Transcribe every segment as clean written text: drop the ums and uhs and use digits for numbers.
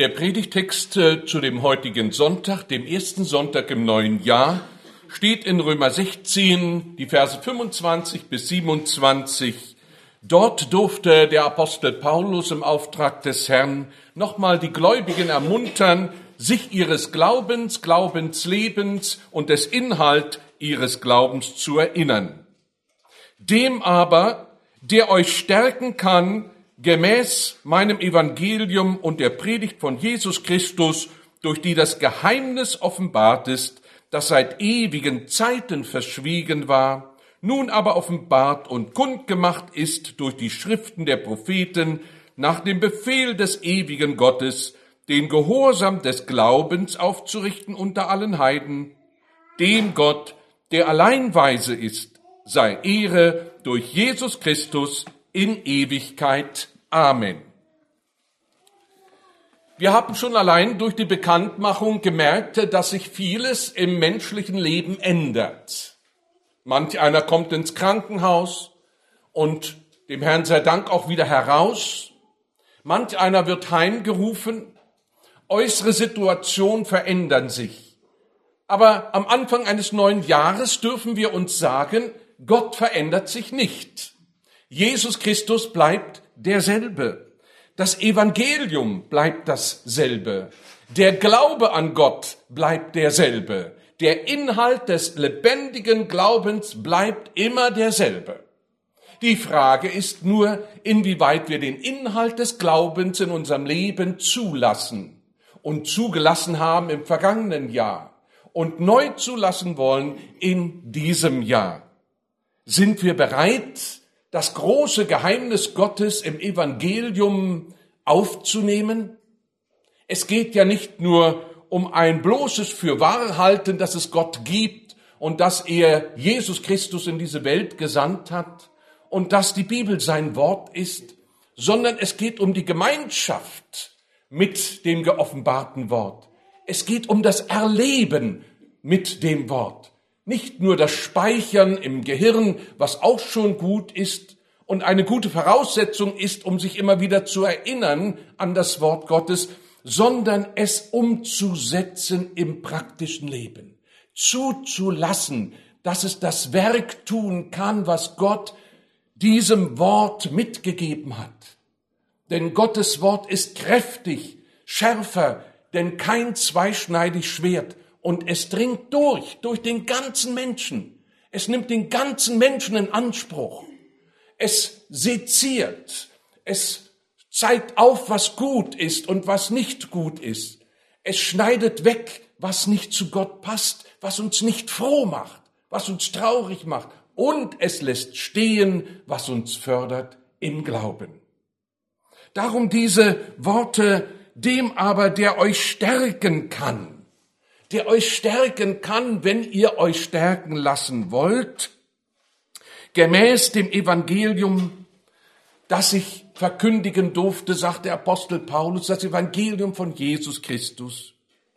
Der Predigtext zu dem heutigen Sonntag, dem ersten Sonntag im neuen Jahr, steht in Römer 16, die Verse 25 bis 27. Dort durfte der Apostel Paulus im Auftrag des Herrn nochmal die Gläubigen ermuntern, sich ihres Glaubens, Glaubenslebens und des Inhalt ihres Glaubens zu erinnern. Dem aber, der euch stärken kann, gemäß meinem Evangelium und der Predigt von Jesus Christus, durch die das Geheimnis offenbart ist, das seit ewigen Zeiten verschwiegen war, nun aber offenbart und kundgemacht ist durch die Schriften der Propheten, nach dem Befehl des ewigen Gottes, den Gehorsam des Glaubens aufzurichten unter allen Heiden, dem Gott, der allein weise ist, sei Ehre durch Jesus Christus in Ewigkeit. Amen. Wir haben schon allein durch die Bekanntmachung gemerkt, dass sich vieles im menschlichen Leben ändert. Manch einer kommt ins Krankenhaus und dem Herrn sei Dank auch wieder heraus. Manch einer wird heimgerufen. Äußere Situationen verändern sich. Aber am Anfang eines neuen Jahres dürfen wir uns sagen, Gott verändert sich nicht. Jesus Christus bleibt derselbe. Das Evangelium bleibt dasselbe. Der Glaube an Gott bleibt derselbe. Der Inhalt des lebendigen Glaubens bleibt immer derselbe. Die Frage ist nur, inwieweit wir den Inhalt des Glaubens in unserem Leben zulassen und zugelassen haben im vergangenen Jahr und neu zulassen wollen in diesem Jahr. Sind wir bereit, das große Geheimnis Gottes im Evangelium aufzunehmen? Es geht ja nicht nur um ein bloßes Fürwahrhalten, dass es Gott gibt und dass er Jesus Christus in diese Welt gesandt hat und dass die Bibel sein Wort ist, sondern es geht um die Gemeinschaft mit dem geoffenbarten Wort. Es geht um das Erleben mit dem Wort. Nicht nur das Speichern im Gehirn, was auch schon gut ist und eine gute Voraussetzung ist, um sich immer wieder zu erinnern an das Wort Gottes, sondern es umzusetzen im praktischen Leben. Zuzulassen, dass es das Werk tun kann, was Gott diesem Wort mitgegeben hat. Denn Gottes Wort ist kräftig, schärfer, denn kein zweischneidiges Schwert. Und es dringt durch den ganzen Menschen. Es nimmt den ganzen Menschen in Anspruch. Es seziert. Es zeigt auf, was gut ist und was nicht gut ist. Es schneidet weg, was nicht zu Gott passt, was uns nicht froh macht, was uns traurig macht. Und es lässt stehen, was uns fördert im Glauben. Darum diese Worte, dem aber, der euch stärken kann. Der euch stärken kann, wenn ihr euch stärken lassen wollt, gemäß dem Evangelium, das ich verkündigen durfte, sagt der Apostel Paulus, das Evangelium von Jesus Christus,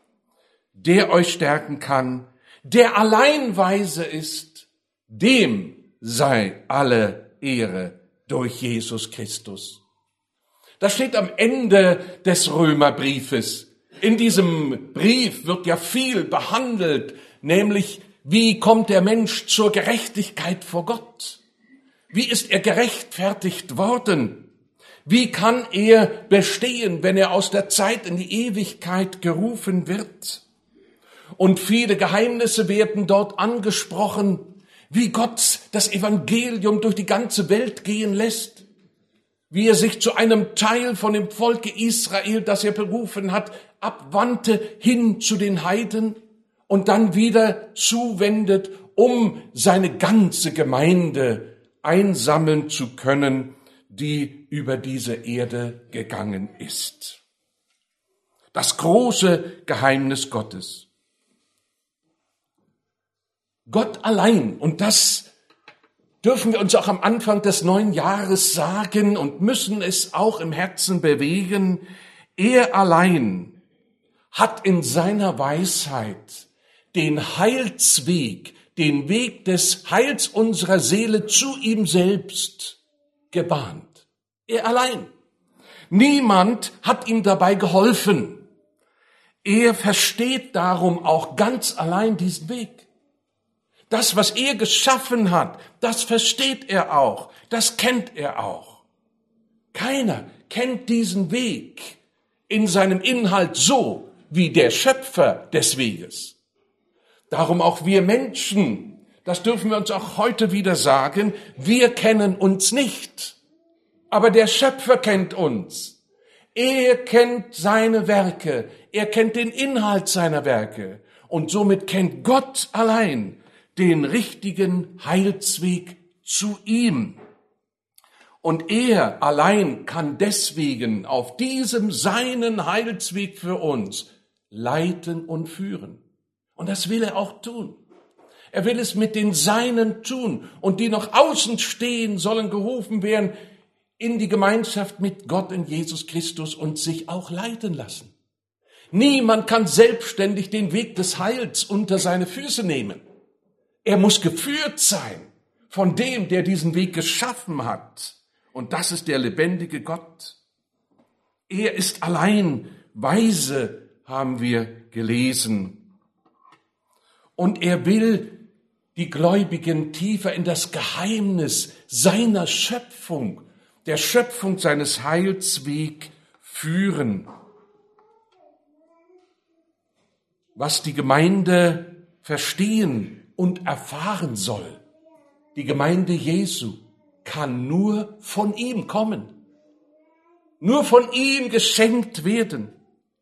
der euch stärken kann, der allein weise ist, dem sei alle Ehre durch Jesus Christus. Das steht am Ende des Römerbriefes. In diesem Brief wird ja viel behandelt, nämlich wie kommt der Mensch zur Gerechtigkeit vor Gott? Wie ist er gerechtfertigt worden? Wie kann er bestehen, wenn er aus der Zeit in die Ewigkeit gerufen wird? Und viele Geheimnisse werden dort angesprochen, wie Gott das Evangelium durch die ganze Welt gehen lässt, wie er sich zu einem Teil von dem Volke Israel, das er berufen hat, abwandte hin zu den Heiden und dann wieder zuwendet, um seine ganze Gemeinde einsammeln zu können, die über diese Erde gegangen ist. Das große Geheimnis Gottes. Gott allein, und das dürfen wir uns auch am Anfang des neuen Jahres sagen und müssen es auch im Herzen bewegen, er allein hat in seiner Weisheit den Heilsweg, den Weg des Heils unserer Seele zu ihm selbst gebahnt. Er allein. Niemand hat ihm dabei geholfen. Er versteht darum auch ganz allein diesen Weg. Das, was er geschaffen hat, das versteht er auch, das kennt er auch. Keiner kennt diesen Weg in seinem Inhalt so wie der Schöpfer des Weges. Darum auch wir Menschen, das dürfen wir uns auch heute wieder sagen, wir kennen uns nicht, aber der Schöpfer kennt uns. Er kennt seine Werke, er kennt den Inhalt seiner Werke und somit kennt Gott allein den richtigen Heilsweg zu ihm. Und er allein kann deswegen auf diesem seinen Heilsweg für uns leiten und führen. Und das will er auch tun. Er will es mit den Seinen tun. Und die noch außen stehen, sollen gerufen werden in die Gemeinschaft mit Gott in Jesus Christus und sich auch leiten lassen. Niemand kann selbstständig den Weg des Heils unter seine Füße nehmen. Er muss geführt sein von dem, der diesen Weg geschaffen hat. Und das ist der lebendige Gott. Er ist allein weise, haben wir gelesen. Und er will die Gläubigen tiefer in das Geheimnis seiner Schöpfung, der Schöpfung seines Heilsweg führen. Was die Gemeinde verstehen und erfahren soll, die Gemeinde Jesu, kann nur von ihm kommen, nur von ihm geschenkt werden.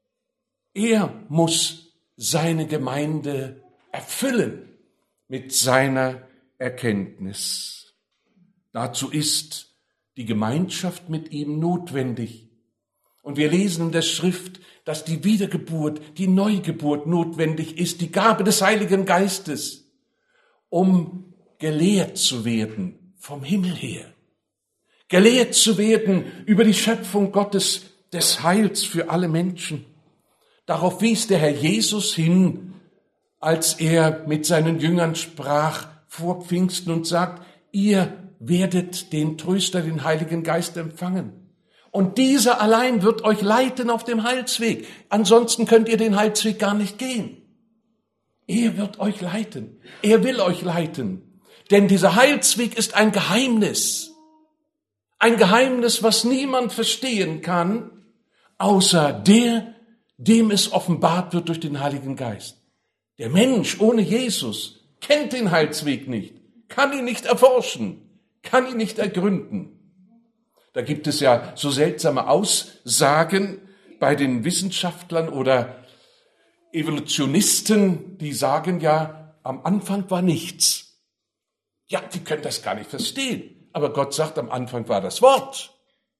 Er muss seine Gemeinde erfüllen mit seiner Erkenntnis. Dazu ist die Gemeinschaft mit ihm notwendig. Und wir lesen in der Schrift, dass die Wiedergeburt, die Neugeburt notwendig ist, die Gabe des Heiligen Geistes, um gelehrt zu werden vom Himmel her. Gelehrt zu werden über die Schöpfung Gottes des Heils für alle Menschen. Darauf wies der Herr Jesus hin, als er mit seinen Jüngern sprach vor Pfingsten und sagt, ihr werdet den Tröster, den Heiligen Geist empfangen. Und dieser allein wird euch leiten auf dem Heilsweg. Ansonsten könnt ihr den Heilsweg gar nicht gehen. Er wird euch leiten. Er will euch leiten. Denn dieser Heilsweg ist ein Geheimnis. Ein Geheimnis, was niemand verstehen kann, außer der, dem es offenbart wird durch den Heiligen Geist. Der Mensch ohne Jesus kennt den Heilsweg nicht, kann ihn nicht erforschen, kann ihn nicht ergründen. Da gibt es ja so seltsame Aussagen bei den Wissenschaftlern oder Evolutionisten, die sagen ja, am Anfang war nichts. Ja, die können das gar nicht verstehen. Aber Gott sagt, am Anfang war das Wort.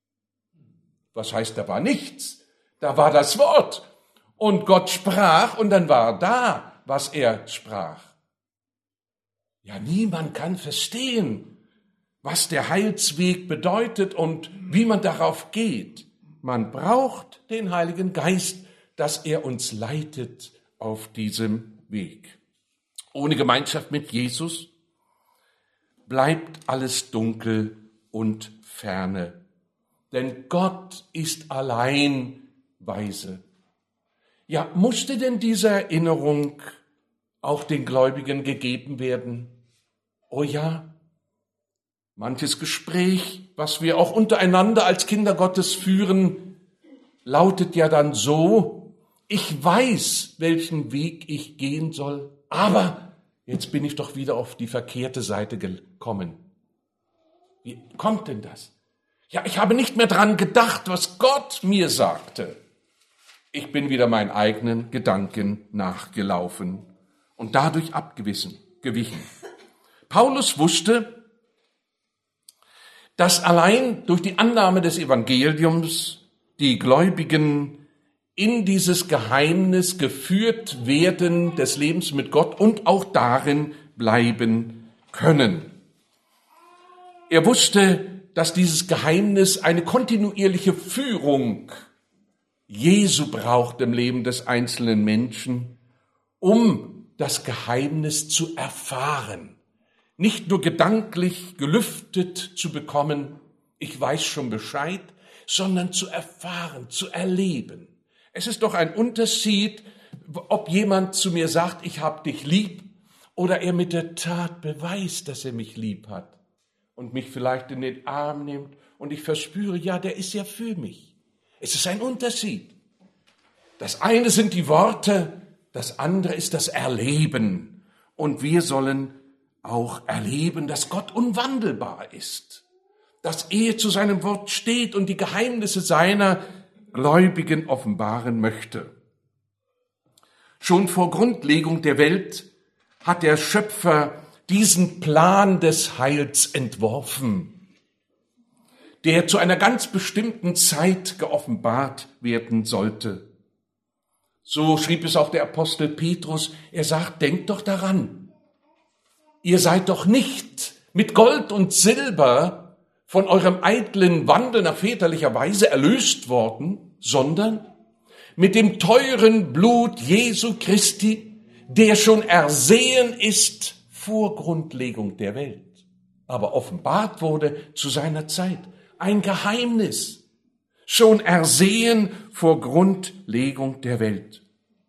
Was heißt, da war nichts? Da war das Wort. Und Gott sprach und dann war da, was er sprach. Ja, niemand kann verstehen, was der Heilsweg bedeutet und wie man darauf geht. Man braucht den Heiligen Geist, dass er uns leitet auf diesem Weg. Ohne Gemeinschaft mit Jesus bleibt alles dunkel und ferne. Denn Gott ist allein weise. Ja, musste denn diese Erinnerung auch den Gläubigen gegeben werden? Oh ja, manches Gespräch, was wir auch untereinander als Kinder Gottes führen, lautet ja dann so, ich weiß, welchen Weg ich gehen soll, aber jetzt bin ich doch wieder auf die verkehrte Seite gekommen. Wie kommt denn das? Ja, ich habe nicht mehr dran gedacht, was Gott mir sagte. Ich bin wieder meinen eigenen Gedanken nachgelaufen und dadurch gewichen. Paulus wusste, dass allein durch die Annahme des Evangeliums die Gläubigen in dieses Geheimnis geführt werden des Lebens mit Gott und auch darin bleiben können. Er wusste, dass dieses Geheimnis eine kontinuierliche Führung Jesu braucht im Leben des einzelnen Menschen, um das Geheimnis zu erfahren. Nicht nur gedanklich gelüftet zu bekommen, ich weiß schon Bescheid, sondern zu erfahren, zu erleben. Es ist doch ein Unterschied, ob jemand zu mir sagt, ich hab dich lieb, oder er mit der Tat beweist, dass er mich lieb hat und mich vielleicht in den Arm nimmt und ich verspüre, ja, der ist ja für mich. Es ist ein Unterschied. Das eine sind die Worte, das andere ist das Erleben. Und wir sollen auch erleben, dass Gott unwandelbar ist, dass er zu seinem Wort steht und die Geheimnisse seiner Gläubigen offenbaren möchte. Schon vor Grundlegung der Welt hat der Schöpfer diesen Plan des Heils entworfen, der zu einer ganz bestimmten Zeit geoffenbart werden sollte. So schrieb es auch der Apostel Petrus, er sagt, denkt doch daran, ihr seid doch nicht mit Gold und Silber von eurem eitlen Wandel nach väterlicher Weise erlöst worden, sondern mit dem teuren Blut Jesu Christi, der schon ersehen ist vor Grundlegung der Welt, aber offenbart wurde zu seiner Zeit. Ein Geheimnis, schon ersehen vor Grundlegung der Welt.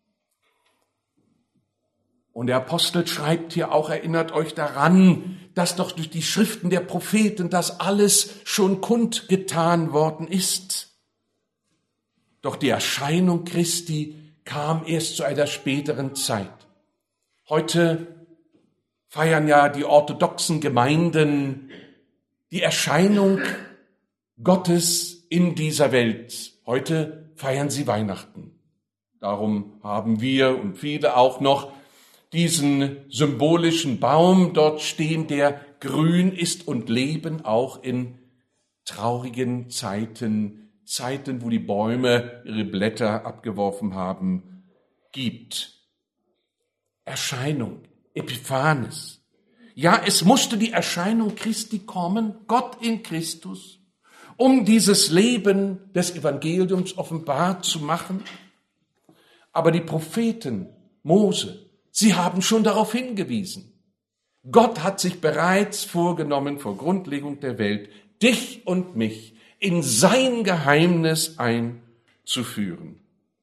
Und der Apostel schreibt hier auch, erinnert euch daran, dass doch durch die Schriften der Propheten das alles schon kundgetan worden ist. Doch die Erscheinung Christi kam erst zu einer späteren Zeit. Heute feiern ja die orthodoxen Gemeinden die Erscheinung Gottes in dieser Welt. Heute feiern sie Weihnachten. Darum haben wir und viele auch noch diesen symbolischen Baum dort stehen, der grün ist und Leben auch in traurigen Zeiten, wo die Bäume ihre Blätter abgeworfen haben, gibt. Erscheinung, Epiphanes. Ja, es musste die Erscheinung Christi kommen, Gott in Christus, um dieses Leben des Evangeliums offenbar zu machen. Aber die Propheten, Mose, sie haben schon darauf hingewiesen. Gott hat sich bereits vorgenommen, vor Grundlegung der Welt, dich und mich in sein Geheimnis einzuführen.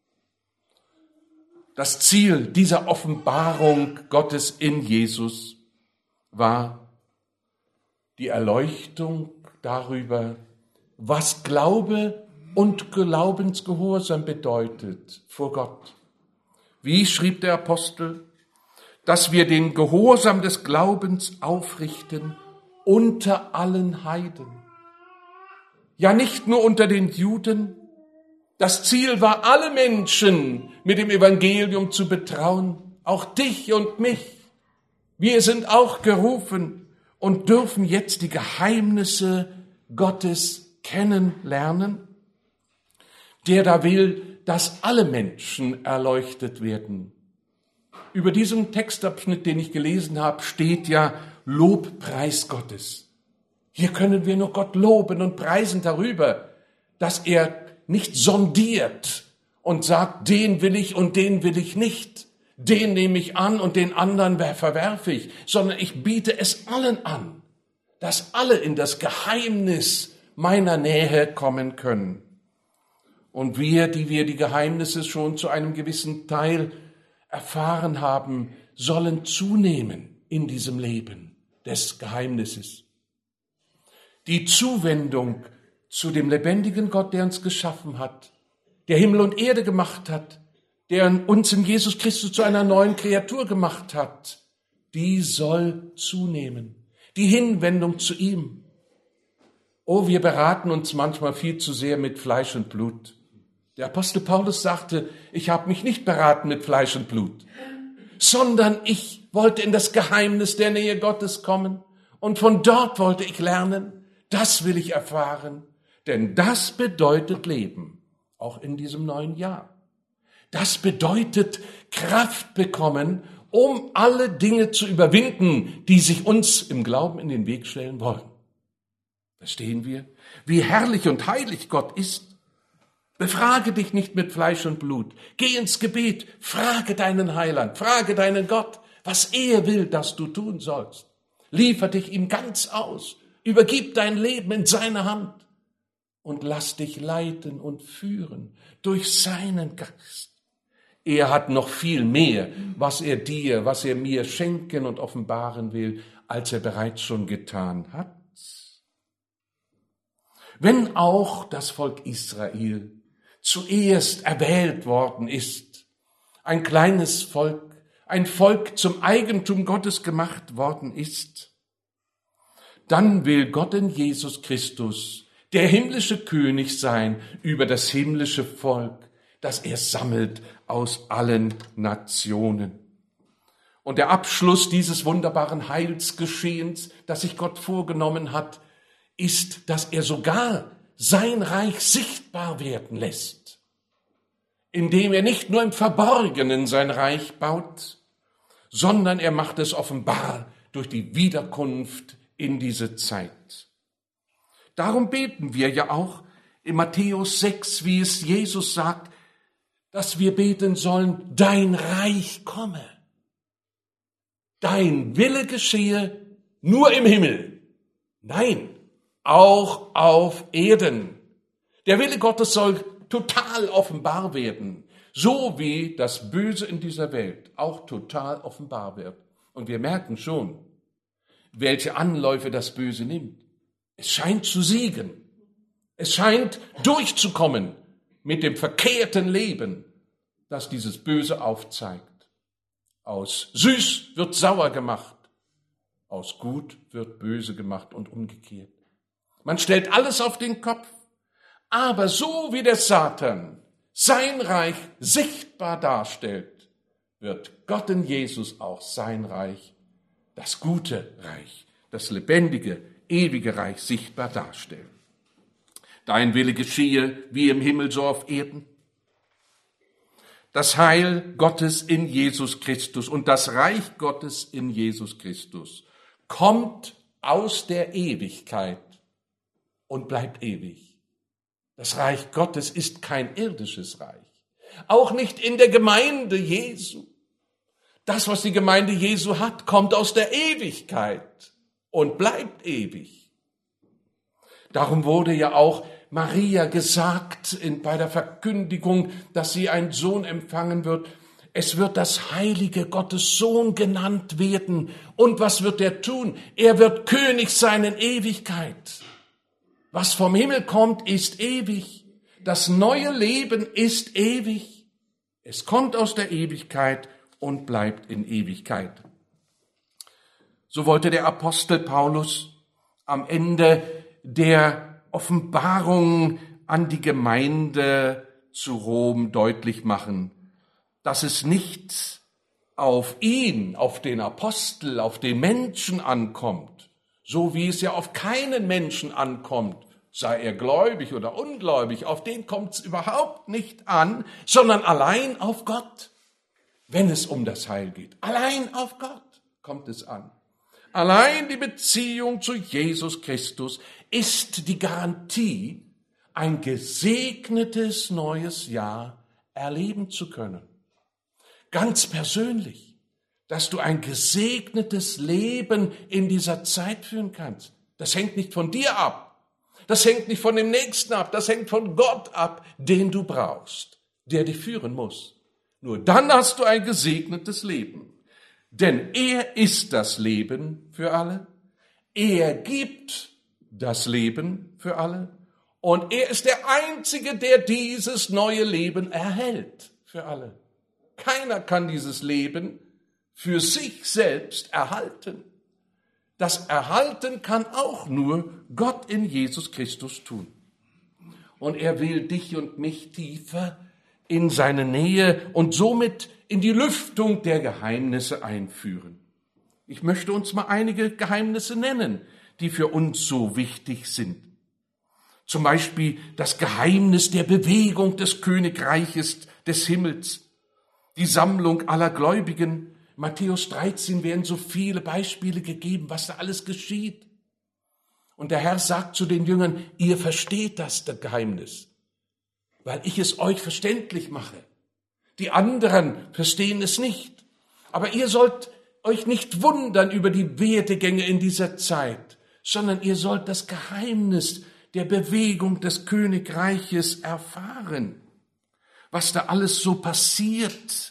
Das Ziel dieser Offenbarung Gottes in Jesus war die Erleuchtung darüber, was Glaube und Glaubensgehorsam bedeutet vor Gott. Wie schrieb der Apostel, dass wir den Gehorsam des Glaubens aufrichten unter allen Heiden. Ja, nicht nur unter den Juden. Das Ziel war, alle Menschen mit dem Evangelium zu betrauen, auch dich und mich. Wir sind auch gerufen und dürfen jetzt die Geheimnisse Gottes kennenlernen, der da will, dass alle Menschen erleuchtet werden. Über diesem Textabschnitt, den ich gelesen habe, steht ja Lobpreis Gottes. Hier können wir nur Gott loben und preisen darüber, dass er nicht sondiert und sagt, den will ich und den will ich nicht, den nehme ich an und den anderen verwerfe ich, sondern ich biete es allen an, dass alle in das Geheimnis meiner Nähe kommen können. Und wir, die wir die Geheimnisse schon zu einem gewissen Teil erfahren haben, sollen zunehmen in diesem Leben des Geheimnisses. Die Zuwendung zu dem lebendigen Gott, der uns geschaffen hat, der Himmel und Erde gemacht hat, der uns in Jesus Christus zu einer neuen Kreatur gemacht hat, die soll zunehmen. Die Hinwendung zu ihm. Oh, wir beraten uns manchmal viel zu sehr mit Fleisch und Blut. Der Apostel Paulus sagte, ich habe mich nicht beraten mit Fleisch und Blut, sondern ich wollte in das Geheimnis der Nähe Gottes kommen und von dort wollte ich lernen. Das will ich erfahren, denn das bedeutet Leben, auch in diesem neuen Jahr. Das bedeutet Kraft bekommen, um alle Dinge zu überwinden, die sich uns im Glauben in den Weg stellen wollen. Verstehen wir, wie herrlich und heilig Gott ist? Befrage dich nicht mit Fleisch und Blut. Geh ins Gebet, frage deinen Heiland, frage deinen Gott, was er will, dass du tun sollst. Liefer dich ihm ganz aus. Übergib dein Leben in seine Hand und lass dich leiten und führen durch seinen Geist. Er hat noch viel mehr, was er mir schenken und offenbaren will, als er bereits schon getan hat. Wenn auch das Volk Israel zuerst erwählt worden ist, ein kleines Volk, ein Volk zum Eigentum Gottes gemacht worden ist, dann will Gott in Jesus Christus der himmlische König sein über das himmlische Volk, das er sammelt aus allen Nationen. Und der Abschluss dieses wunderbaren Heilsgeschehens, das sich Gott vorgenommen hat, ist, dass er sogar sein Reich sichtbar werden lässt, indem er nicht nur im Verborgenen sein Reich baut, sondern er macht es offenbar durch die Wiederkunft in diese Zeit. Darum beten wir ja auch in Matthäus 6, wie es Jesus sagt, dass wir beten sollen, dein Reich komme, dein Wille geschehe nur im Himmel. Nein, auch auf Erden. Der Wille Gottes soll total offenbar werden, so wie das Böse in dieser Welt auch total offenbar wird. Und wir merken schon, welche Anläufe das Böse nimmt. Es scheint zu siegen. Es scheint durchzukommen mit dem verkehrten Leben, das dieses Böse aufzeigt. Aus süß wird sauer gemacht, aus gut wird böse gemacht und umgekehrt. Man stellt alles auf den Kopf, aber so wie der Satan sein Reich sichtbar darstellt, wird Gott in Jesus auch sein Reich, das gute Reich, das lebendige, ewige Reich sichtbar darstellen. Dein Wille geschehe wie im Himmel so auf Erden. Das Heil Gottes in Jesus Christus und das Reich Gottes in Jesus Christus kommt aus der Ewigkeit und bleibt ewig. Das Reich Gottes ist kein irdisches Reich, auch nicht in der Gemeinde Jesu. Das, was die Gemeinde Jesu hat, kommt aus der Ewigkeit und bleibt ewig. Darum wurde ja auch Maria gesagt bei der Verkündigung, dass sie einen Sohn empfangen wird. Es wird das heilige Gottes Sohn genannt werden. Und was wird er tun? Er wird König sein in Ewigkeit. Was vom Himmel kommt, ist ewig. Das neue Leben ist ewig. Es kommt aus der Ewigkeit und bleibt in Ewigkeit. So wollte der Apostel Paulus am Ende der Offenbarung an die Gemeinde zu Rom deutlich machen, dass es nicht auf ihn, auf den Apostel, auf den Menschen ankommt, so wie es ja auf keinen Menschen ankommt, sei er gläubig oder ungläubig, auf den kommt es überhaupt nicht an, sondern allein auf Gott, wenn es um das Heil geht. Allein auf Gott kommt es an. Allein die Beziehung zu Jesus Christus ist die Garantie, ein gesegnetes neues Jahr erleben zu können. Ganz persönlich, dass du ein gesegnetes Leben in dieser Zeit führen kannst. Das hängt nicht von dir ab. Das hängt nicht von dem Nächsten ab. Das hängt von Gott ab, den du brauchst, der dich führen muss. Nur dann hast du ein gesegnetes Leben. Denn er ist das Leben für alle. Er gibt das Leben für alle. Und er ist der Einzige, der dieses neue Leben erhält für alle. Keiner kann dieses Leben für sich selbst erhalten. Das Erhalten kann auch nur Gott in Jesus Christus tun. Und er will dich und mich tiefer in seine Nähe und somit in die Lüftung der Geheimnisse einführen. Ich möchte uns mal einige Geheimnisse nennen, die für uns so wichtig sind. Zum Beispiel das Geheimnis der Bewegung des Königreiches des Himmels, die Sammlung aller Gläubigen. Matthäus 13 werden so viele Beispiele gegeben, was da alles geschieht. Und der Herr sagt zu den Jüngern, ihr versteht das Geheimnis, weil ich es euch verständlich mache. Die anderen verstehen es nicht. Aber ihr sollt euch nicht wundern über die Werdegänge in dieser Zeit, sondern ihr sollt das Geheimnis der Bewegung des Königreiches erfahren. was da alles so passiert.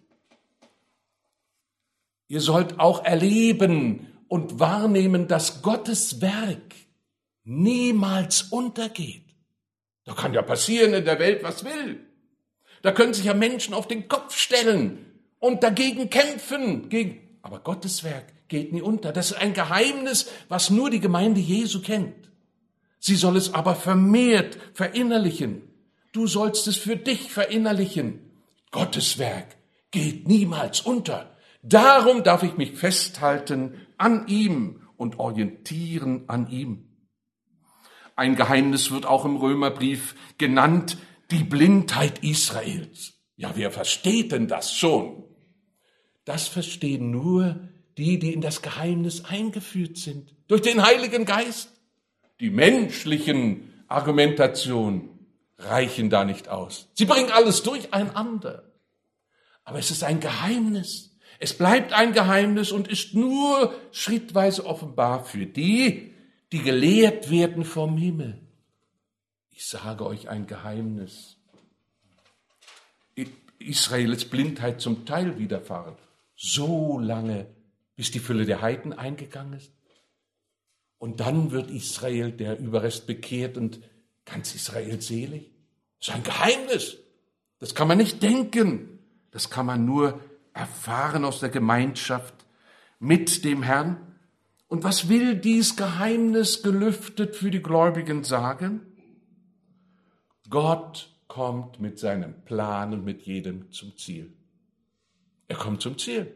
Ihr sollt auch erleben und wahrnehmen, dass Gottes Werk niemals untergeht. Da kann ja passieren in der Welt, was will. Da können sich ja Menschen auf den Kopf stellen und dagegen kämpfen. Aber Gottes Werk geht nie unter. Das ist ein Geheimnis, was nur die Gemeinde Jesu kennt. Sie soll es aber vermehrt verinnerlichen. Du sollst es für dich verinnerlichen. Gottes Werk geht niemals unter. Darum darf ich mich festhalten an ihm und orientieren an ihm. Ein Geheimnis wird auch im Römerbrief genannt, die Blindheit Israels. Ja, wer versteht denn das schon? Das verstehen nur die, die in das Geheimnis eingeführt sind, durch den Heiligen Geist. Die menschlichen Argumentationen reichen da nicht aus. Sie bringen alles durcheinander. Aber es ist ein Geheimnis. Es bleibt ein Geheimnis und ist nur schrittweise offenbar für die, die gelehrt werden vom Himmel. Ich sage euch ein Geheimnis. Israels Blindheit zum Teil widerfahren. So lange, bis die Fülle der Heiden eingegangen ist. Und dann wird Israel, der Überrest, bekehrt und ganz Israel selig. Das ist ein Geheimnis. Das kann man nicht denken. Das kann man nur erfahren aus der Gemeinschaft mit dem Herrn. Und was will dies Geheimnis gelüftet für die Gläubigen sagen? Gott kommt mit seinem Plan und mit jedem zum Ziel. Er kommt zum Ziel.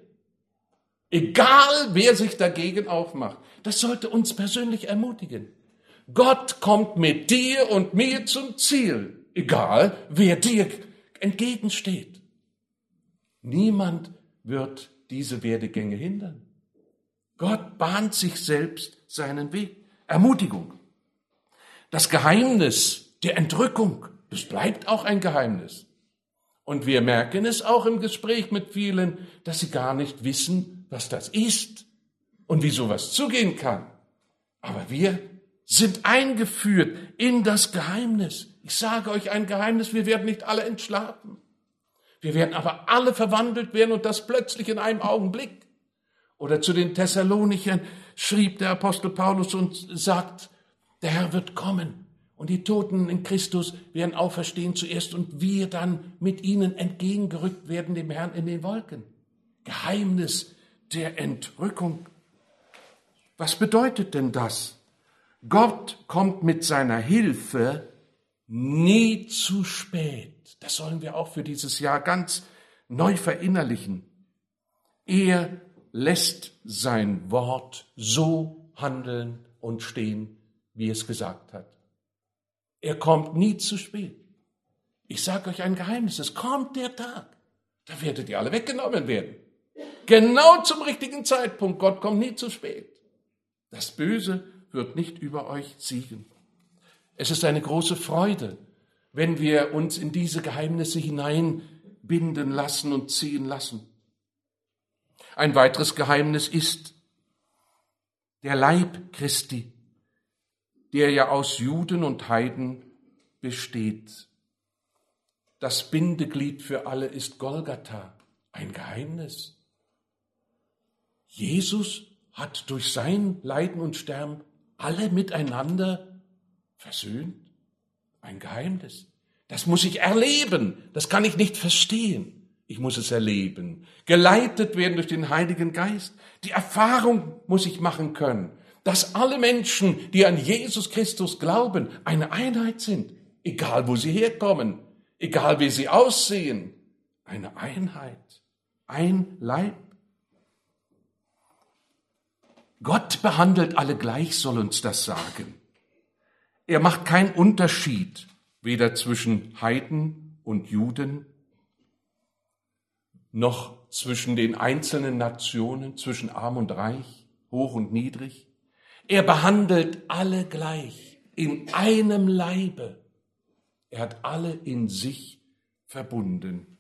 Egal, wer sich dagegen aufmacht. Das sollte uns persönlich ermutigen. Gott kommt mit dir und mir zum Ziel. Egal, wer dir entgegensteht. Niemand wird diese Werdegänge hindern. Gott bahnt sich selbst seinen Weg. Ermutigung. Das Geheimnis der Entrückung, das bleibt auch ein Geheimnis. Und wir merken es auch im Gespräch mit vielen, dass sie gar nicht wissen, was das ist und wie sowas zugehen kann. Aber wir sind eingeführt in das Geheimnis. Ich sage euch ein Geheimnis, wir werden nicht alle entschlafen. Wir werden aber alle verwandelt werden und das plötzlich in einem Augenblick. Oder zu den Thessalonichern schrieb der Apostel Paulus und sagt, der Herr wird kommen und die Toten in Christus werden auferstehen zuerst und wir dann mit ihnen entgegengerückt werden dem Herrn in den Wolken. Geheimnis der Entrückung. Was bedeutet denn das? Gott kommt mit seiner Hilfe nie zu spät. Das sollen wir auch für dieses Jahr ganz neu verinnerlichen. Er lässt sein Wort so handeln und stehen, wie es gesagt hat. Er kommt nie zu spät. Ich sage euch ein Geheimnis, es kommt der Tag, da werdet ihr alle weggenommen werden. Genau zum richtigen Zeitpunkt. Gott kommt nie zu spät. Das Böse wird nicht über euch siegen. Es ist eine große Freude, wenn wir uns in diese Geheimnisse hineinbinden lassen und ziehen lassen. Ein weiteres Geheimnis ist der Leib Christi, der ja aus Juden und Heiden besteht. Das Bindeglied für alle ist Golgatha, ein Geheimnis. Jesus hat durch sein Leiden und Sterben alle miteinander versöhnt. Ein Geheimnis. Das muss ich erleben. Das kann ich nicht verstehen. Ich muss es erleben. Geleitet werden durch den Heiligen Geist. Die Erfahrung muss ich machen können, dass alle Menschen, die an Jesus Christus glauben, eine Einheit sind. Egal, wo sie herkommen. Egal, wie sie aussehen. Eine Einheit. Ein Leib. Gott behandelt alle gleich, soll uns das sagen. Er macht keinen Unterschied, weder zwischen Heiden und Juden, noch zwischen den einzelnen Nationen, zwischen arm und reich, hoch und niedrig. Er behandelt alle gleich, in einem Leibe. Er hat alle in sich verbunden.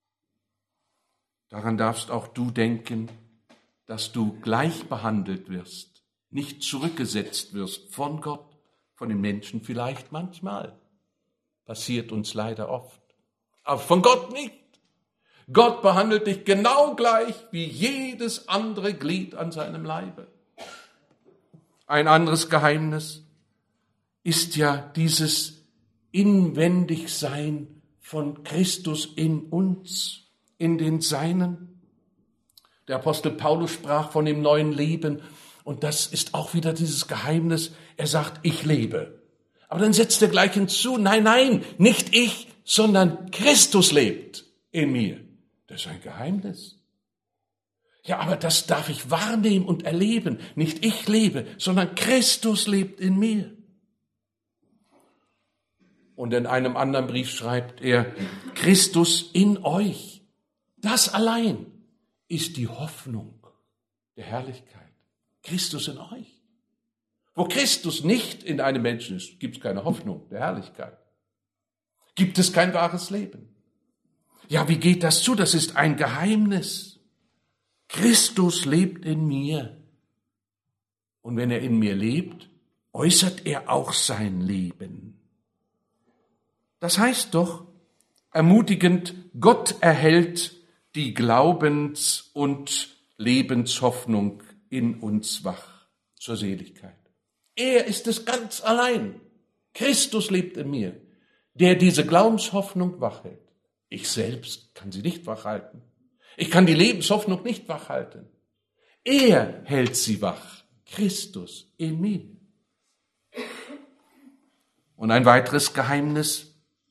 Daran darfst auch du denken, dass du gleich behandelt wirst, nicht zurückgesetzt wirst von Gott, von den Menschen vielleicht manchmal. Passiert uns leider oft. Aber von Gott nicht. Gott behandelt dich genau gleich wie jedes andere Glied an seinem Leibe. Ein anderes Geheimnis ist ja dieses Inwendigsein von Christus in uns, in den Seinen. Der Apostel Paulus sprach von dem neuen Leben und das ist auch wieder dieses Geheimnis. Er sagt, ich lebe. Aber dann setzt er gleich hinzu, nein, nicht ich, sondern Christus lebt in mir. Das ist ein Geheimnis. Ja, aber das darf ich wahrnehmen und erleben. Nicht ich lebe, sondern Christus lebt in mir. Und in einem anderen Brief schreibt er, Christus in euch. Das allein ist die Hoffnung der Herrlichkeit. Christus in euch. Wo Christus nicht in einem Menschen ist, gibt es keine Hoffnung der Herrlichkeit. Gibt es kein wahres Leben. Ja, wie geht das zu? Das ist ein Geheimnis. Christus lebt in mir. Und wenn er in mir lebt, äußert er auch sein Leben. Das heißt doch, ermutigend, Gott erhält die Glaubens- und Lebenshoffnung in uns wach zur Seligkeit. Er ist es ganz allein. Christus lebt in mir, der diese Glaubenshoffnung wachhält. Ich selbst kann sie nicht wachhalten. Ich kann die Lebenshoffnung nicht wachhalten. Er hält sie wach. Christus in mir. Und ein weiteres Geheimnis,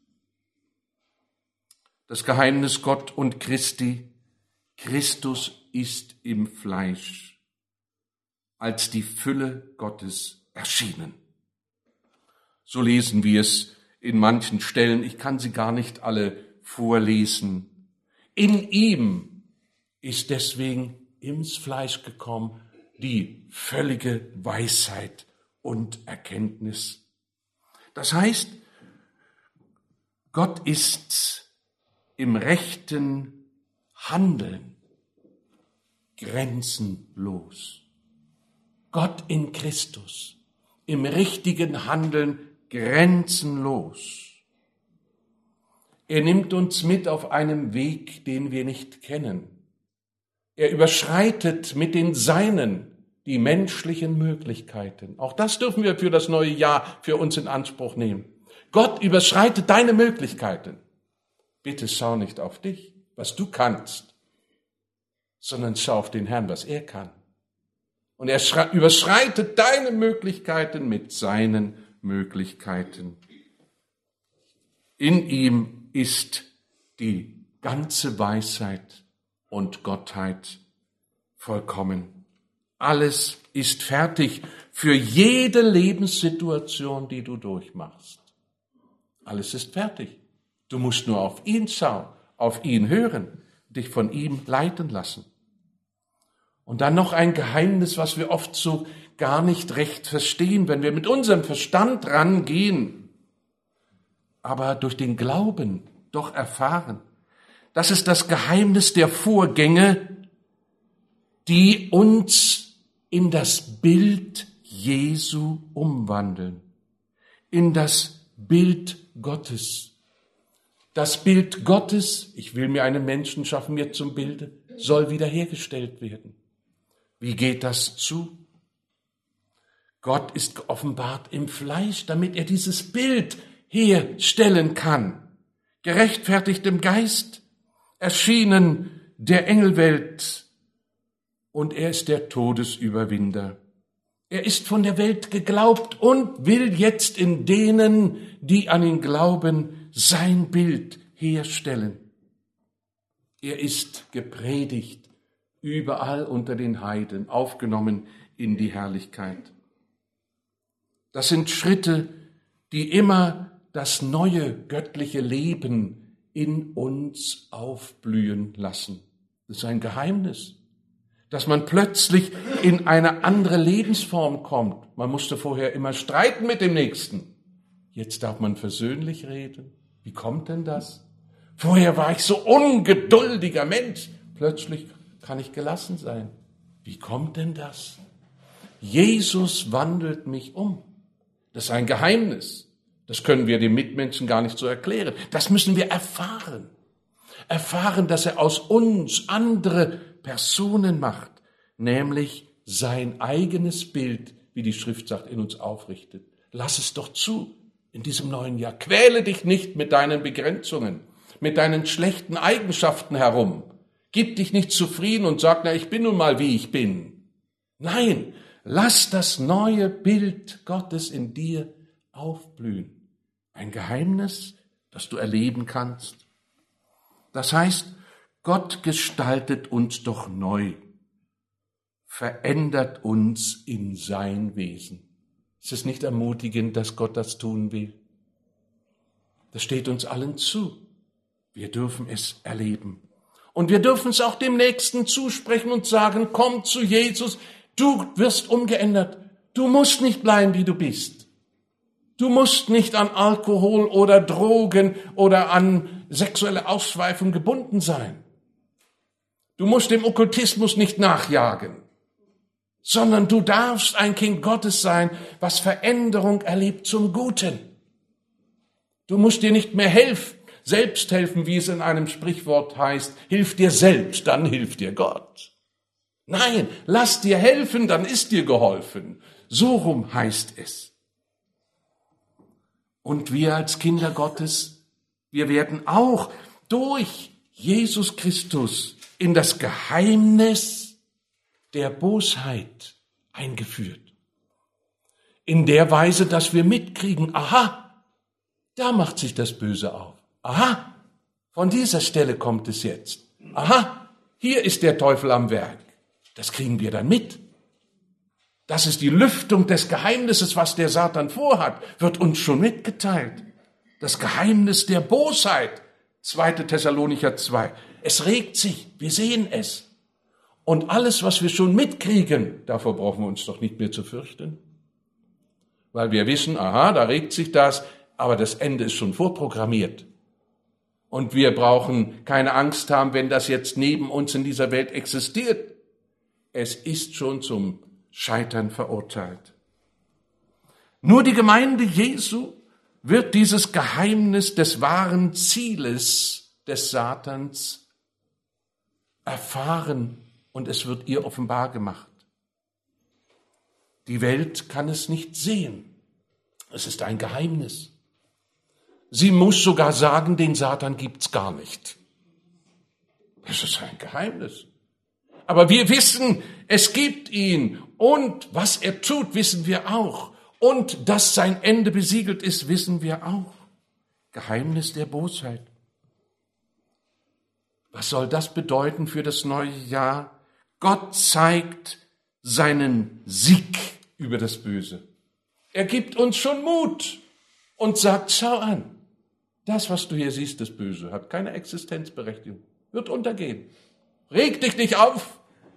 das Geheimnis Gott und Christi. Christus ist im Fleisch als die Fülle Gottes erschienen. So lesen wir es in manchen Stellen. Ich kann sie gar nicht alle vorlesen. In ihm ist deswegen ins Fleisch gekommen die völlige Weisheit und Erkenntnis. Das heißt, Gott ist im rechten Handeln grenzenlos. Gott in Christus, im richtigen Handeln grenzenlos. Er nimmt uns mit auf einem Weg, den wir nicht kennen. Er überschreitet mit den Seinen die menschlichen Möglichkeiten. Auch das dürfen wir für das neue Jahr für uns in Anspruch nehmen. Gott überschreitet deine Möglichkeiten. Bitte schau nicht auf dich, was du kannst, sondern schau auf den Herrn, was er kann. Und er überschreitet deine Möglichkeiten mit seinen Möglichkeiten. In ihm ist die ganze Weisheit und Gottheit vollkommen. Alles ist fertig für jede Lebenssituation, die du durchmachst. Alles ist fertig. Du musst nur auf ihn schauen, auf ihn hören, dich von ihm leiten lassen. Und dann noch ein Geheimnis, was wir oft so gar nicht recht verstehen, wenn wir mit unserem Verstand rangehen, aber durch den Glauben doch erfahren. Das ist das Geheimnis der Vorgänge, die uns in das Bild Jesu umwandeln, in das Bild Gottes. Das Bild Gottes, ich will mir einen Menschen schaffen, mir zum Bilde, soll wiederhergestellt werden. Wie geht das zu? Gott ist geoffenbart im Fleisch, damit er dieses Bild herstellen kann. Gerechtfertigt im Geist, erschienen der Engelwelt, und er ist der Todesüberwinder. Er ist von der Welt geglaubt und will jetzt in denen, die an ihn glauben, sein Bild herstellen. Er ist gepredigt, überall unter den Heiden, aufgenommen in die Herrlichkeit. Das sind Schritte, die immer das neue göttliche Leben in uns aufblühen lassen. Das ist ein Geheimnis, dass man plötzlich in eine andere Lebensform kommt. Man musste vorher immer streiten mit dem Nächsten. Jetzt darf man versöhnlich reden. Wie kommt denn das? Vorher war ich so ungeduldiger Mensch. Plötzlich kann ich gelassen sein. Wie kommt denn das? Jesus wandelt mich um. Das ist ein Geheimnis, Das können wir den Mitmenschen gar nicht so erklären. Das müssen wir erfahren. Erfahren, dass er aus uns andere Personen macht, nämlich sein eigenes Bild, wie die Schrift sagt, in uns aufrichtet. Lass es doch zu in diesem neuen Jahr. Quäle dich nicht mit deinen Begrenzungen, mit deinen schlechten Eigenschaften herum. Gib dich nicht zufrieden und sag, na, ich bin nun mal, wie ich bin. Nein, lass das neue Bild Gottes in dir aufblühen. Ein Geheimnis, das du erleben kannst. Das heißt, Gott gestaltet uns doch neu, verändert uns in sein Wesen. Ist es nicht ermutigend, dass Gott das tun will? Das steht uns allen zu. Wir dürfen es erleben. Und wir dürfen es auch dem Nächsten zusprechen und sagen, komm zu Jesus, du wirst umgeändert. Du musst nicht bleiben, wie du bist. Du musst nicht an Alkohol oder Drogen oder an sexuelle Ausschweifung gebunden sein. Du musst dem Okkultismus nicht nachjagen, sondern du darfst ein Kind Gottes sein, was Veränderung erlebt zum Guten. Du musst dir nicht mehr selbst helfen, wie es in einem Sprichwort heißt, hilf dir selbst, dann hilft dir Gott. Nein, lass dir helfen, dann ist dir geholfen. So rum heißt es. Und wir als Kinder Gottes, wir werden auch durch Jesus Christus in das Geheimnis der Bosheit eingeführt. In der Weise, dass wir mitkriegen, aha, da macht sich das Böse auf. Aha, von dieser Stelle kommt es jetzt. Aha, hier ist der Teufel am Werk. Das kriegen wir dann mit. Das ist die Lüftung des Geheimnisses, was der Satan vorhat, wird uns schon mitgeteilt. Das Geheimnis der Bosheit, 2. Thessalonicher 2. Es regt sich, wir sehen es. Und alles, was wir schon mitkriegen, davor brauchen wir uns doch nicht mehr zu fürchten. Weil wir wissen, aha, da regt sich das, aber das Ende ist schon vorprogrammiert. Und wir brauchen keine Angst haben, wenn das jetzt neben uns in dieser Welt existiert. Es ist schon zum Scheitern verurteilt. Nur die Gemeinde Jesu wird dieses Geheimnis des wahren Zieles des Satans erfahren und es wird ihr offenbar gemacht. Die Welt kann es nicht sehen. Es ist ein Geheimnis. Sie muss sogar sagen, den Satan gibt's gar nicht. Das ist ein Geheimnis. Aber wir wissen, es gibt ihn. Und was er tut, wissen wir auch. Und dass sein Ende besiegelt ist, wissen wir auch. Geheimnis der Bosheit. Was soll das bedeuten für das neue Jahr? Gott zeigt seinen Sieg über das Böse. Er gibt uns schon Mut und sagt, schau an, das, was du hier siehst, das Böse, hat keine Existenzberechtigung, wird untergehen. Reg dich nicht auf.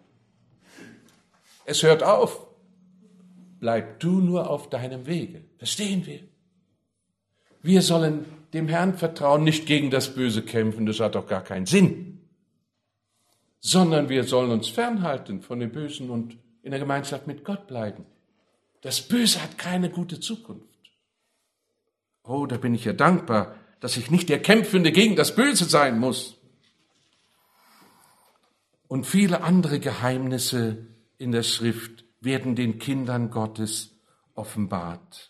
Es hört auf. Bleib du nur auf deinem Wege. Verstehen wir? Wir sollen dem Herrn vertrauen, nicht gegen das Böse kämpfen, das hat doch gar keinen Sinn. Sondern wir sollen uns fernhalten von dem Bösen und in der Gemeinschaft mit Gott bleiben. Das Böse hat keine gute Zukunft. Oh, da bin ich ja dankbar, dass ich nicht der Kämpfende gegen das Böse sein muss. Und viele andere Geheimnisse in der Schrift werden den Kindern Gottes offenbart.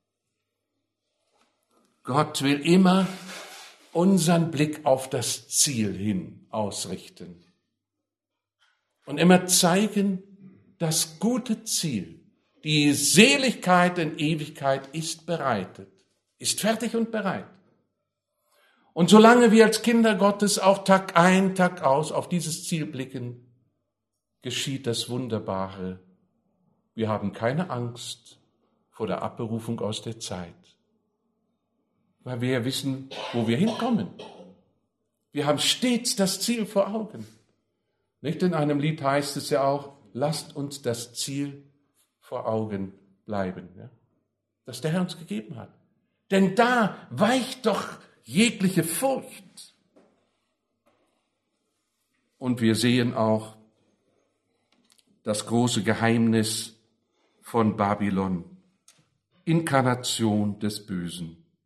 Gott will immer unseren Blick auf das Ziel hin ausrichten und immer zeigen, das gute Ziel, die Seligkeit in Ewigkeit ist bereitet, ist fertig und bereit. Und solange wir als Kinder Gottes auch Tag ein, Tag aus auf dieses Ziel blicken, geschieht das Wunderbare. Wir haben keine Angst vor der Abberufung aus der Zeit, weil wir ja wissen, wo wir hinkommen. Wir haben stets das Ziel vor Augen. Nicht in einem Lied heißt es ja auch, lasst uns das Ziel vor Augen bleiben, ja? Das der Herr uns gegeben hat. Denn da weicht doch jegliche Furcht. Und wir sehen auch das große Geheimnis von Babylon, Inkarnation des Bösen.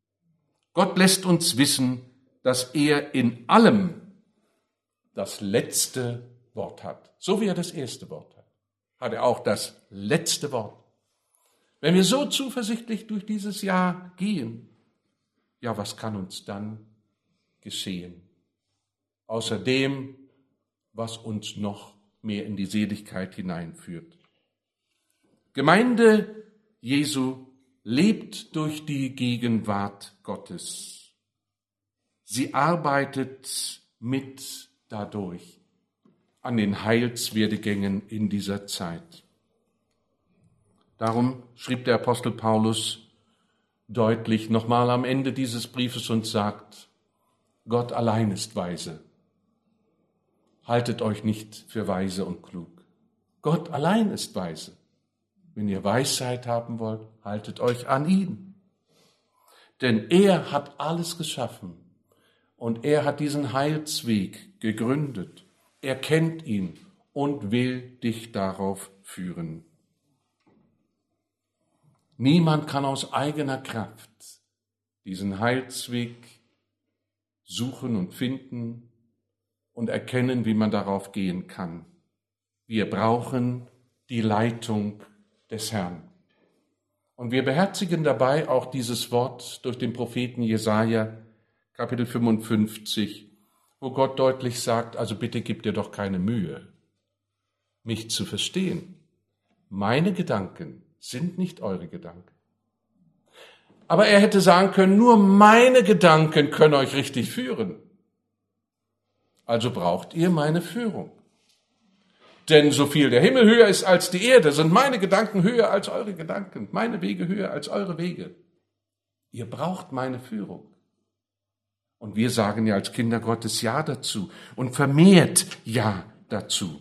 Gott lässt uns wissen, dass er in allem das letzte Wort hat. So wie er das erste Wort hat, hat er auch das letzte Wort. Wenn wir so zuversichtlich durch dieses Jahr gehen, ja, was kann uns dann geschehen? Außer dem, was uns noch mehr in die Seligkeit hineinführt. Gemeinde Jesu lebt durch die Gegenwart Gottes. Sie arbeitet mit dadurch an den Heilswerdegängen in dieser Zeit. Darum schrieb der Apostel Paulus deutlich nochmal am Ende dieses Briefes und sagt, Gott allein ist weise. Haltet euch nicht für weise und klug. Gott allein ist weise. Wenn ihr Weisheit haben wollt, haltet euch an ihn. Denn er hat alles geschaffen und er hat diesen Heilsweg gegründet. Er kennt ihn und will dich darauf führen. Niemand kann aus eigener Kraft diesen Heilsweg suchen und finden und erkennen, wie man darauf gehen kann. Wir brauchen die Leitung des Herrn. Und wir beherzigen dabei auch dieses Wort durch den Propheten Jesaja, Kapitel 55, wo Gott deutlich sagt, also bitte gib dir doch keine Mühe, mich zu verstehen. Meine Gedanken sind nicht eure Gedanken. Aber er hätte sagen können, nur meine Gedanken können euch richtig führen. Also braucht ihr meine Führung. Denn so viel der Himmel höher ist als die Erde, sind meine Gedanken höher als eure Gedanken, meine Wege höher als eure Wege. Ihr braucht meine Führung. Und wir sagen ja als Kinder Gottes Ja dazu und vermehrt Ja dazu.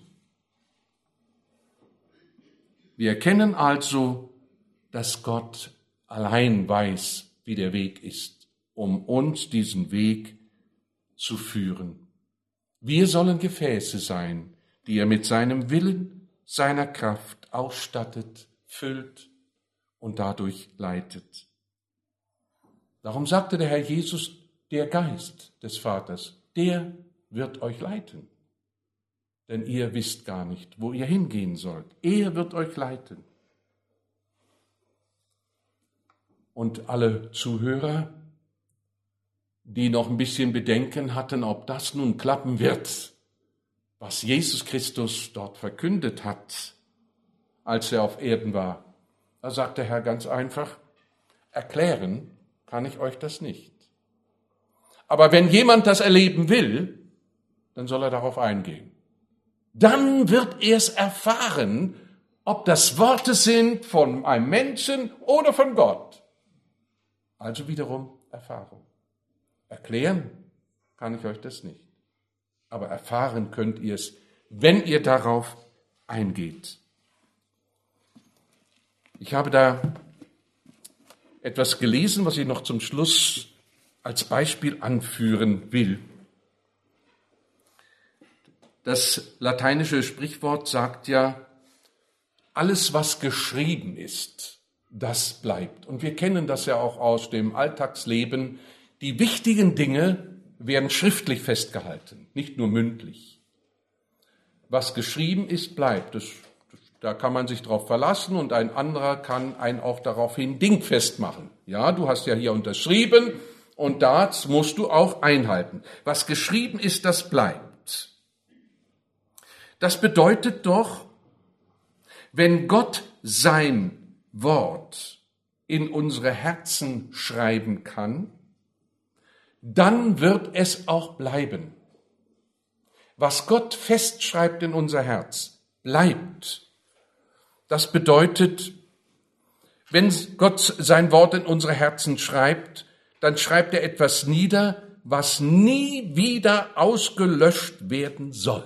Wir erkennen also, dass Gott allein weiß, wie der Weg ist, um uns diesen Weg zu führen. Wir sollen Gefäße sein, die er mit seinem Willen, seiner Kraft ausstattet, füllt und dadurch leitet. Darum sagte der Herr Jesus, der Geist des Vaters, der wird euch leiten. Denn ihr wisst gar nicht, wo ihr hingehen sollt. Er wird euch leiten. Und alle Zuhörer, die noch ein bisschen Bedenken hatten, ob das nun klappen wird, was Jesus Christus dort verkündet hat, als er auf Erden war, da sagt der Herr ganz einfach, erklären kann ich euch das nicht. Aber wenn jemand das erleben will, dann soll er darauf eingehen. Dann wird er es erfahren, ob das Worte sind von einem Menschen oder von Gott. Also wiederum Erfahrung. Erklären kann ich euch das nicht. Aber erfahren könnt ihr es, wenn ihr darauf eingeht. Ich habe da etwas gelesen, was ich noch zum Schluss als Beispiel anführen will. Das lateinische Sprichwort sagt ja, alles, was geschrieben ist, das bleibt. Und wir kennen das ja auch aus dem Alltagsleben. Die wichtigen Dinge werden schriftlich festgehalten, nicht nur mündlich. Was geschrieben ist, bleibt. Da kann man sich drauf verlassen und ein anderer kann einen auch daraufhin dingfest machen. Ja, du hast ja hier unterschrieben und das musst du auch einhalten. Was geschrieben ist, das bleibt. Das bedeutet doch, wenn Gott sein Wort in unsere Herzen schreiben kann, dann wird es auch bleiben. Was Gott festschreibt in unser Herz, bleibt. Das bedeutet, wenn Gott sein Wort in unsere Herzen schreibt, dann schreibt er etwas nieder, was nie wieder ausgelöscht werden soll.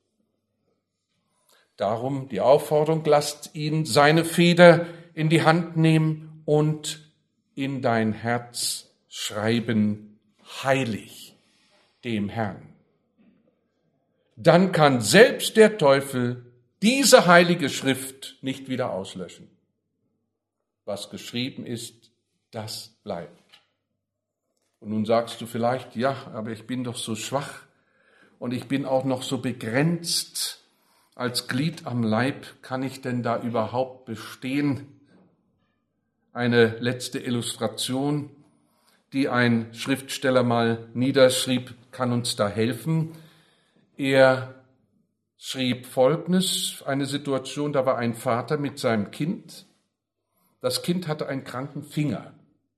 Darum die Aufforderung, lasst ihn seine Feder in die Hand nehmen und in dein Herz schreiben, heilig dem Herrn. Dann kann selbst der Teufel diese heilige Schrift nicht wieder auslöschen. Was geschrieben ist, das bleibt. Und nun sagst du vielleicht, ja, aber ich bin doch so schwach und ich bin auch noch so begrenzt. Als Glied am Leib kann ich denn da überhaupt bestehen? Eine letzte Illustration, die ein Schriftsteller mal niederschrieb, kann uns da helfen. Er schrieb Folgendes, eine Situation, da war ein Vater mit seinem Kind. Das Kind hatte einen kranken Finger.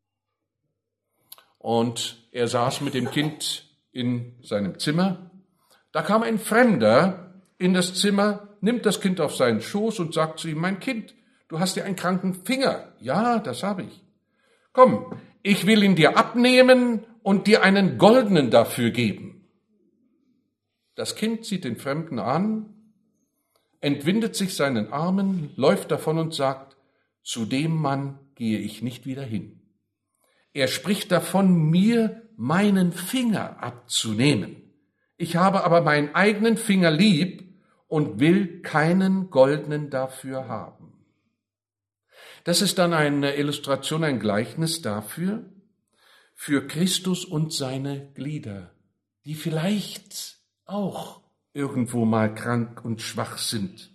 Und er saß mit dem Kind in seinem Zimmer. Da kam ein Fremder in das Zimmer, nimmt das Kind auf seinen Schoß und sagt zu ihm, mein Kind, du hast ja einen kranken Finger. Ja, das habe ich. Komm, ich will ihn dir abnehmen und dir einen goldenen dafür geben. Das Kind sieht den Fremden an, entwindet sich seinen Armen, läuft davon und sagt, zu dem Mann gehe ich nicht wieder hin. Er spricht davon, mir meinen Finger abzunehmen. Ich habe aber meinen eigenen Finger lieb und will keinen goldenen dafür haben. Das ist dann eine Illustration, ein Gleichnis dafür, für Christus und seine Glieder, die vielleicht auch irgendwo mal krank und schwach sind.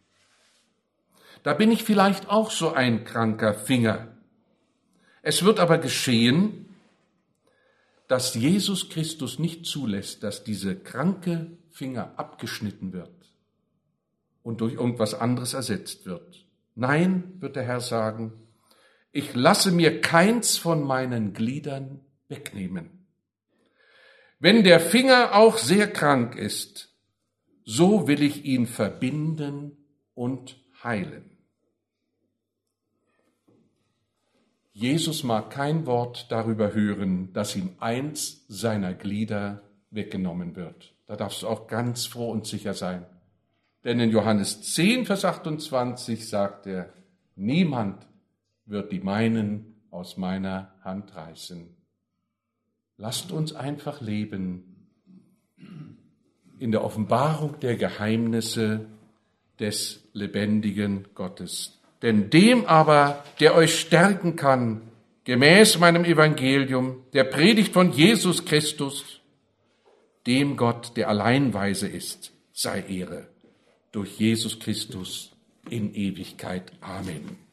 Da bin ich vielleicht auch so ein kranker Finger. Es wird aber geschehen, dass Jesus Christus nicht zulässt, dass diese kranke Finger abgeschnitten wird und durch irgendwas anderes ersetzt wird. Nein, wird der Herr sagen, ich lasse mir keins von meinen Gliedern wegnehmen. Wenn der Finger auch sehr krank ist, so will ich ihn verbinden und heilen. Jesus mag kein Wort darüber hören, dass ihm eins seiner Glieder weggenommen wird. Da darfst du auch ganz froh und sicher sein. Denn in Johannes 10, Vers 28 sagt er, niemand wird die meinen aus meiner Hand reißen. Lasst uns einfach leben in der Offenbarung der Geheimnisse des lebendigen Gottes. Denn dem aber, der euch stärken kann, gemäß meinem Evangelium, der Predigt von Jesus Christus, dem Gott, der allein weise ist, sei Ehre durch Jesus Christus in Ewigkeit. Amen.